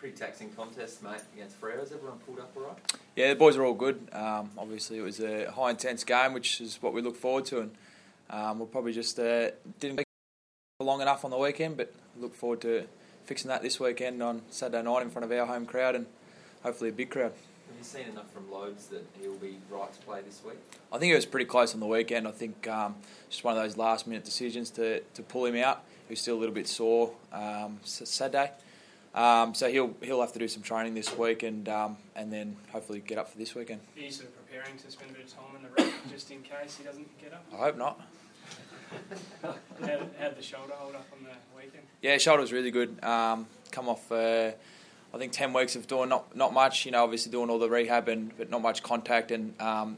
Pretty taxing contest, mate, against Freo. Has everyone pulled up all right? Yeah, the boys are all good. Obviously, it was a high intense game, which is what we look forward to, and we'll probably just didn't long enough on the weekend, but look forward to fixing that this weekend on Saturday night in front of our home crowd and hopefully a big crowd. Have you seen enough from Loads that he'll be right to play this week? I think it was pretty close on the weekend. I think just one of those last minute decisions to pull him out. He was still a little bit sore Saturday. So he'll have to do some training this week and then hopefully get up for this weekend. Are you sort of preparing to spend a bit of time in the rep just in case he doesn't get up? I hope not. How'd the shoulder hold up on the weekend? Yeah, shoulder was really good. Come off, I think 10 weeks of doing not much. Obviously doing all the rehab but not much contact, and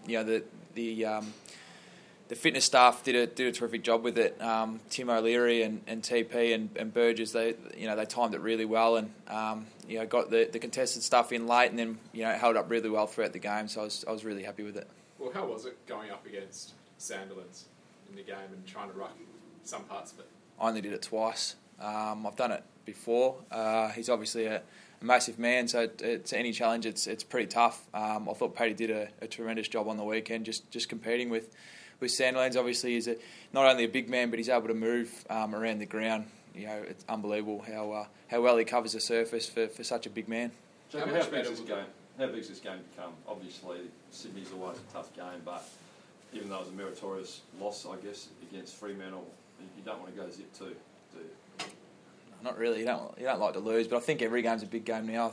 the fitness staff did a terrific job with it. Tim O'Leary and TP and Burgess, they timed it really well, and got the contested stuff in late, and then it held up really well throughout the game. So I was really happy with it. Well, how was it going up against Sandilands in the game and trying to ruck some parts of it? I only did it twice. I've done it before. He's obviously a massive man, so it's any challenge. It's pretty tough. I thought Paddy did a tremendous job on the weekend, just competing with Sandilands. Obviously, he's not only a big man, but he's able to move around the ground. It's unbelievable how well he covers the surface for such a big man. How big's this game become? Obviously, Sydney's always a tough game, but even though it was a meritorious loss, I guess, against Fremantle, you don't want to go zip 2, do you? Not really. You don't like to lose, but I think every game's a big game now.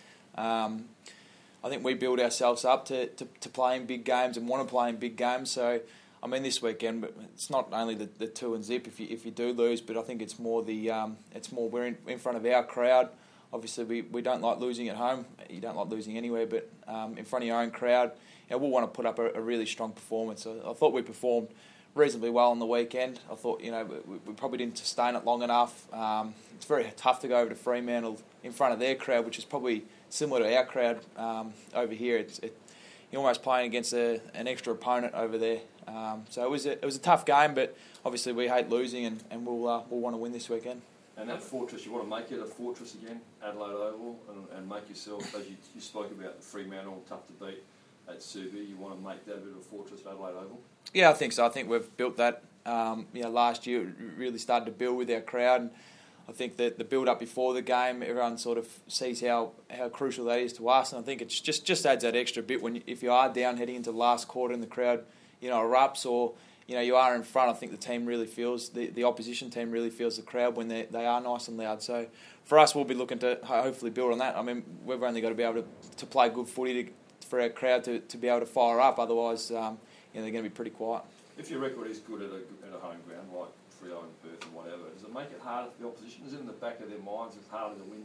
I think we build ourselves up to play in big games and want to play in big games. So, this weekend, but it's not only the 2 and zip if you do lose, but I think it's more we're in front of our crowd. Obviously, we don't like losing at home. You don't like losing anywhere, but in front of your own crowd, we'll want to put up a really strong performance. I thought we performed reasonably well on the weekend. I thought we probably didn't sustain it long enough. It's very tough to go over to Fremantle in front of their crowd, which is probably similar to our crowd over here. You're almost playing against an extra opponent over there. So it was a tough game, but obviously we hate losing, and we'll want to win this weekend. And that fortress, you want to make it a fortress again, Adelaide Oval, and make yourself, as you spoke about, the Fremantle, tough to beat at Subi. You want to make that a bit of a fortress at Adelaide Oval? Yeah, I think so. I think we've built that. Last year it really started to build with our crowd, and I think that the build-up before the game, everyone sort of sees how crucial that is to us, and I think it just adds that extra bit if you are down heading into the last quarter and the crowd, erupts, or you are in front. I think the team really feels the opposition team really feels the crowd when they are nice and loud. So for us, we'll be looking to hopefully build on that. We've only got to be able to play good footy for our crowd to be able to fire up. Otherwise, they're going to be pretty quiet. If your record is good at a home ground like Freo and Perth and whatever, does it make it harder for the opposition? Is it in the back of their minds it's harder to win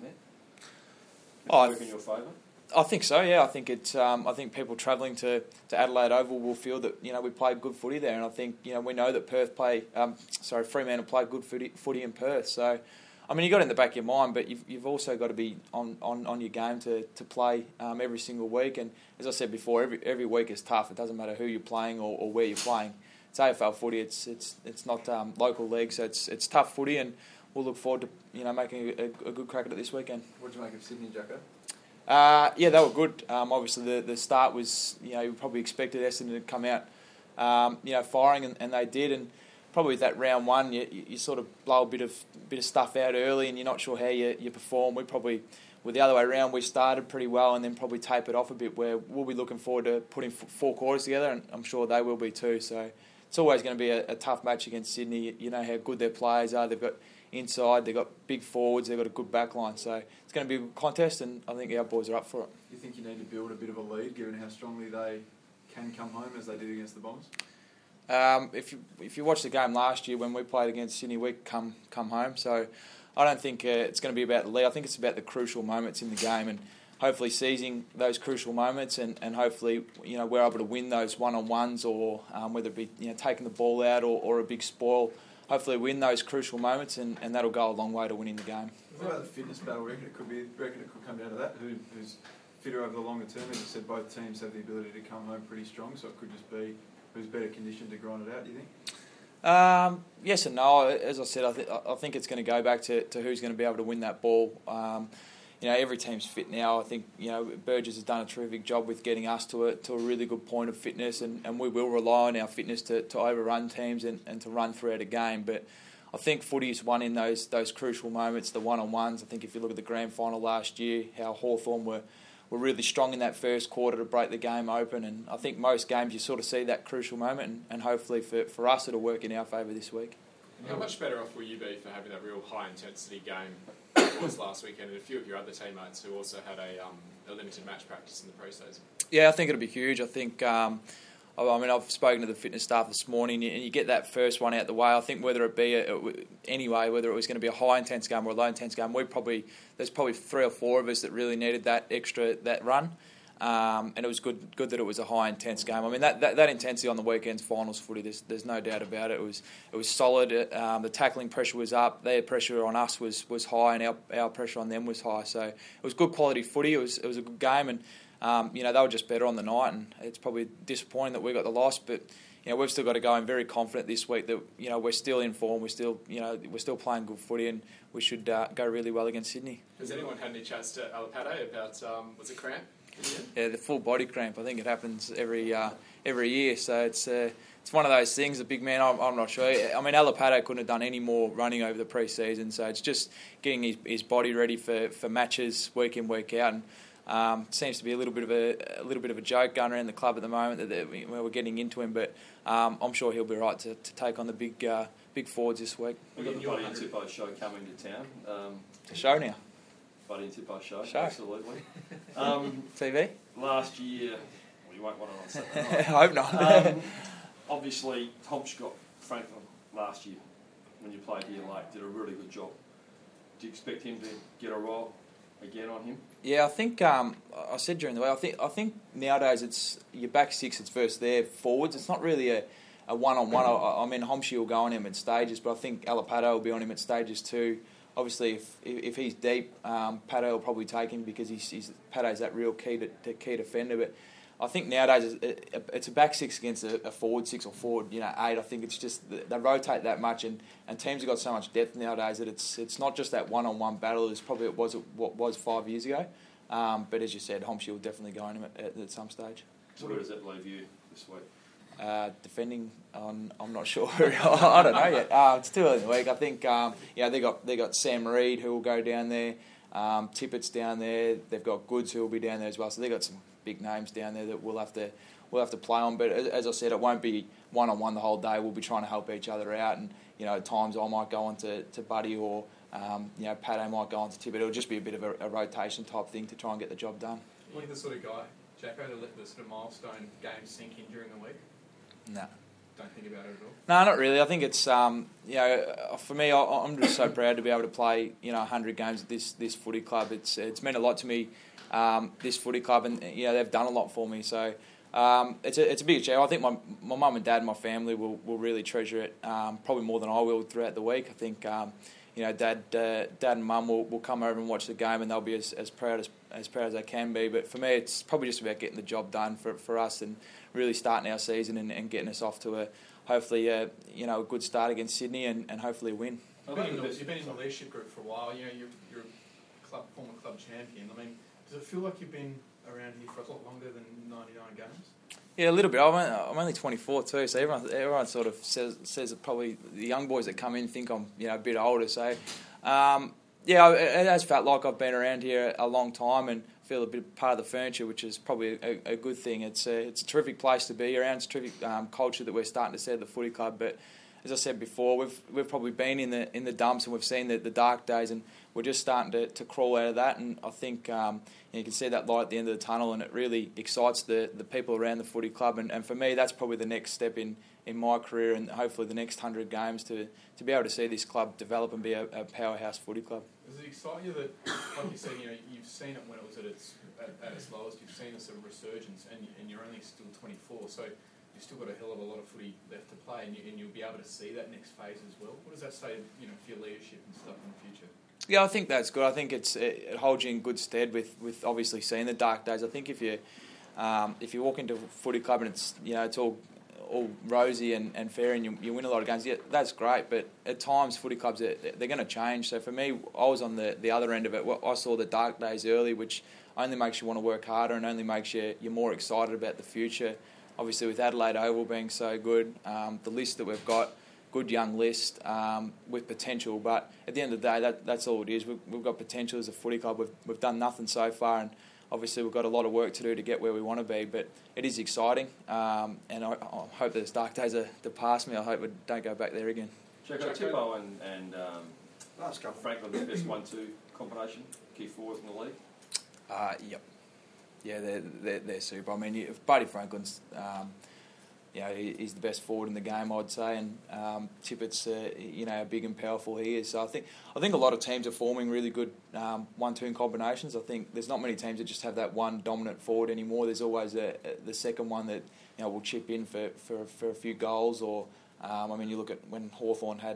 there? Work in your favour? I think so. Yeah, I think it's. I think people travelling to Adelaide Oval will feel that we played good footy there, and I think we know that Fremantle played good footy in Perth. So, you got it in the back of your mind, but you've also got to be on your game to play every single week. And as I said before, every week is tough. It doesn't matter who you're playing or where you're playing. It's AFL footy. It's not local league, so it's tough footy, and we'll look forward to making a good crack at it this weekend. What did you make of Sydney, Jacko? They were good. Obviously, the start was, you probably expected Essendon to come out, firing, and they did. And probably with that round one, you sort of blow a bit of stuff out early, and you're not sure how you perform. We probably, with the other way around, we started pretty well, and then probably tapered off a bit. Where we'll be looking forward to putting 4 quarters together, and I'm sure they will be too. So it's always going to be a tough match against Sydney. You know how good their players are. They've got inside, they've got big forwards, they've got a good back line. So it's going to be a contest, and I think our boys are up for it. Do you think you need to build a bit of a lead, given how strongly they can come home as they did against the Bombers? If you watch the game last year when we played against Sydney, we come home. So I don't think it's going to be about the lead. I think it's about the crucial moments in the game, and hopefully seizing those crucial moments, and hopefully we're able to win those one-on-ones, or whether it be taking the ball out or a big spoil. Hopefully win those crucial moments, and that'll go a long way to winning the game. What about the fitness battle? Reckon it could come down to that. Who's fitter over the longer term? As you said, both teams have the ability to come home pretty strong, so it could just be who's better conditioned to grind it out. Do you think? Yes and no. As I said, I think it's going to go back to who's going to be able to win that ball. every team's fit now. I think Burgess has done a terrific job with getting us to a really good point of fitness, and we will rely on our fitness to overrun teams and to run throughout a game. But I think footy's won in those crucial moments, the one-on-ones. I think if you look at the grand final last year, how Hawthorn were really strong in that first quarter to break the game open, and I think most games you sort of see that crucial moment, and hopefully for us it'll work in our favour this week. How much better off will you be for having that real high-intensity game it was last weekend, and a few of your other teammates who also had a limited match practice in the pre-season? Yeah, I think it'll be huge. I think, I've spoken to the fitness staff this morning, and you get that first one out the way. I think whether it be whether it was going to be a high-intense game or a low-intense game, there's probably 3 or 4 of us that really needed that run. And it was good that it was a high intense game. I mean that intensity on the weekend's finals footy, there's no doubt about it. It was solid. The tackling pressure was up. Their pressure on us was high, and our pressure on them was high. So it was good quality footy. It was a good game, and they were just better on the night. And it's probably disappointing that we got the loss, but we've still got to go in very confident this week that we're still in form. We're still playing good footy, and we should go really well against Sydney. Has anyone had any chats to Alapate about was it cramp? Yeah, the full body cramp. I think it happens every year. So it's one of those things. The big man, I'm not sure. I mean, Alapate couldn't have done any more running over the pre-season. So it's just getting his body ready for matches week in, week out. And it seems to be a little bit of a joke going around the club at the moment that we're getting into him. But I'm sure he'll be right to take on the big forwards this week. We've got the Buddy and Tippo show coming to town. It's a show now. Buddy and Tippo show. Absolutely. TV? Last year, well, you won't want it on Saturday night. I hope not. Obviously, Tom's got Franklin last year when you played here late. Did a really good job. Do you expect him to get a role again on him? Yeah, I think I said during the week. I think nowadays it's your back six. It's versus their forwards. It's not really a one-on-one. I mean, Homshi will go on him at stages, but I think Alapate will be on him at stages too. Obviously, if he's deep, Pato will probably take him because Pato's that real key defender. But I think nowadays it's a back six against a forward six or forward 8. I think it's just they rotate that much, and teams have got so much depth nowadays that it's not just that one-on-one battle as probably what was 5 years ago. But as you said, Homshi will definitely go on him at some stage. So where does that leave you this week? Defending on, I'm not sure. I don't know yet. It's too early in the week. I think they got Sam Reid who will go down there. Tippett's down there. They've got Goods who will be down there as well. So they've got some big names down there that we'll have to play on. But as I said, it won't be one-on-one the whole day. We'll be trying to help each other out. And at times I might go on to Buddy or Pato might go on to Tippett. It'll just be a bit of a rotation type thing to try and get the job done. Are you the sort of guy, Jacko, to let the sort of milestone games sink in during the week? No. Don't think about it at all? No, not really. I think it's, for me, I'm just so proud to be able to play, 100 games at this footy club. It's meant a lot to me, this footy club, and, they've done a lot for me. So it's a big achievement. I think my mum and dad and my family will really treasure it, probably more than I will throughout the week. I think, dad and mum will come over and watch the game, and they'll be as proud as they can be. But for me, it's probably just about getting the job done for us and really starting our season and getting us off to hopefully a good start against Sydney and hopefully a win. You've been in the leadership group for a while. You're a former club champion. I mean, does it feel like you've been around here for a lot longer than 99 games? Yeah, a little bit. I'm only 24 too, so everyone sort of says that probably the young boys that come in think I'm a bit older. So it has felt like I've been around here a long time and feel a bit part of the furniture, which is probably a good thing. It's a terrific place to be around. It's a terrific culture that we're starting to set at the footy club. But as I said before, we've probably been in the dumps and we've seen the dark days, and we're just starting to crawl out of that. And I think you can see that light at the end of the tunnel, and it really excites the people around the footy club. And for me, that's probably the next step in my career, and hopefully the next 100 games to be able to see this club develop and be a powerhouse footy club. Does it excite you that, like you said, you've seen it when it was at its lowest, you've seen a sort of resurgence, and you're only still 24, so you've still got a hell of a lot of footy left to play, and you'll be able to see that next phase as well. What does that say, for your leadership and stuff in the future? Yeah, I think that's good. I think it holds you in good stead with obviously seeing the dark days. I think if you walk into a footy club and it's it's all rosy and fair and you win a lot of games, yeah, that's great. But at times, footy clubs, they're going to change. So for me, I was on the other end of it. I saw the dark days early, which only makes you want to work harder and only makes you're more excited about the future. Obviously, with Adelaide Oval being so good, the list that we've got, good young list with potential. But at the end of the day, that's all it is. We've got potential as a footy club. We've done nothing so far, and obviously we've got a lot of work to do to get where we want to be. But it is exciting, and I hope those dark days are past me. I hope we don't go back there again. Jacko, Tippo and Franklin, the best 1-2 combination, key forwards in the league. Yep. Yeah, they're super. I mean, if Buddy Franklin's, he's the best forward in the game, I'd say, and Tippett's, how big and powerful he is. So I think a lot of teams are forming really good 1-2 combinations. I think there's not many teams that just have that one dominant forward anymore. There's always the second one that will chip in for a few goals. Or you look at when Hawthorn had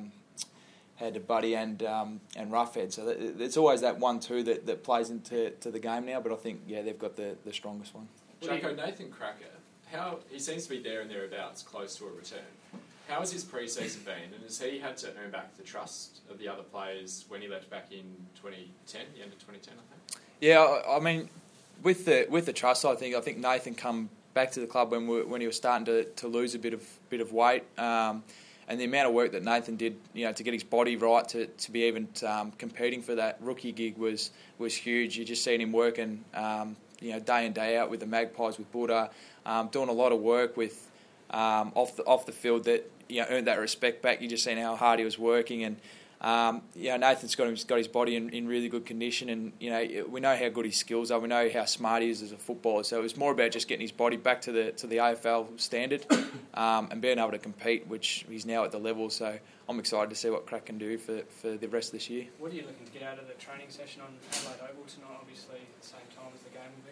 Buddy and Roughhead. So it's always that 1-2 that plays into the game now. But I think they've got the strongest one. Jacko, Nathan Cracker, he seems to be there and thereabouts, close to a return. How has his pre-season been, and has he had to earn back the trust of the other players when he left back in 2010, the end of 2010, I think? Yeah, I mean, with the trust, I think Nathan come back to the club when he was starting to lose a bit of weight. And the amount of work that Nathan did, to get his body right to be even competing for that rookie gig was huge. You just seen him working, day in day out with the Magpies, with Buddha, doing a lot of work with off the field that earned that respect back. You just seen how hard he was working, and Nathan's got his body in really good condition, and we know how good his skills are. We know how smart he is as a footballer. So it was more about just getting his body back to the AFL standard, and being able to compete, which he's now at the level. So I'm excited to see what Crack can do for the rest of this year. What are you looking to get out of the training session on Adelaide Oval tonight? Obviously, at the same time as the game will be.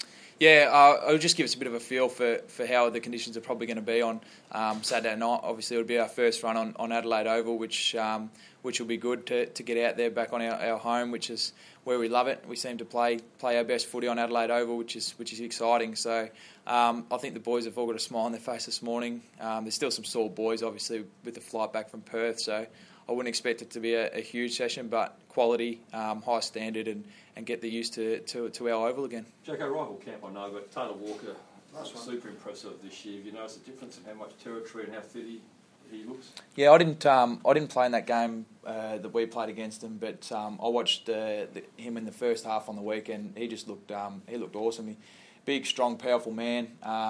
Yeah, it'll just give us a bit of a feel for how the conditions are probably going to be on Saturday night. Obviously, it'll be our first run on Adelaide Oval, which will be good to get out there back on our home, which is where we love it. We seem to play our best footy on Adelaide Oval, which is exciting. So I think the boys have all got a smile on their face this morning. There's still some sore boys, obviously, with the flight back from Perth. So I wouldn't expect it to be a huge session, but quality, high standard, and get the used to our oval again. Jacko, rival camp I know, but Taylor Walker, super impressive this year. Have you noticed the difference in how much territory and how fit he looks? Yeah, I didn't play in that game that we played against him, but I watched him in the first half on the weekend. He just looked awesome. Big, strong, powerful man.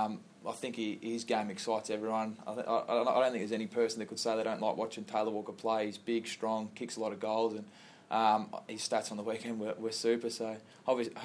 I think his game excites everyone. I don't think there's any person that could say they don't like watching Taylor Walker play. He's big, strong, kicks a lot of goals, and his stats on the weekend were super. So obviously,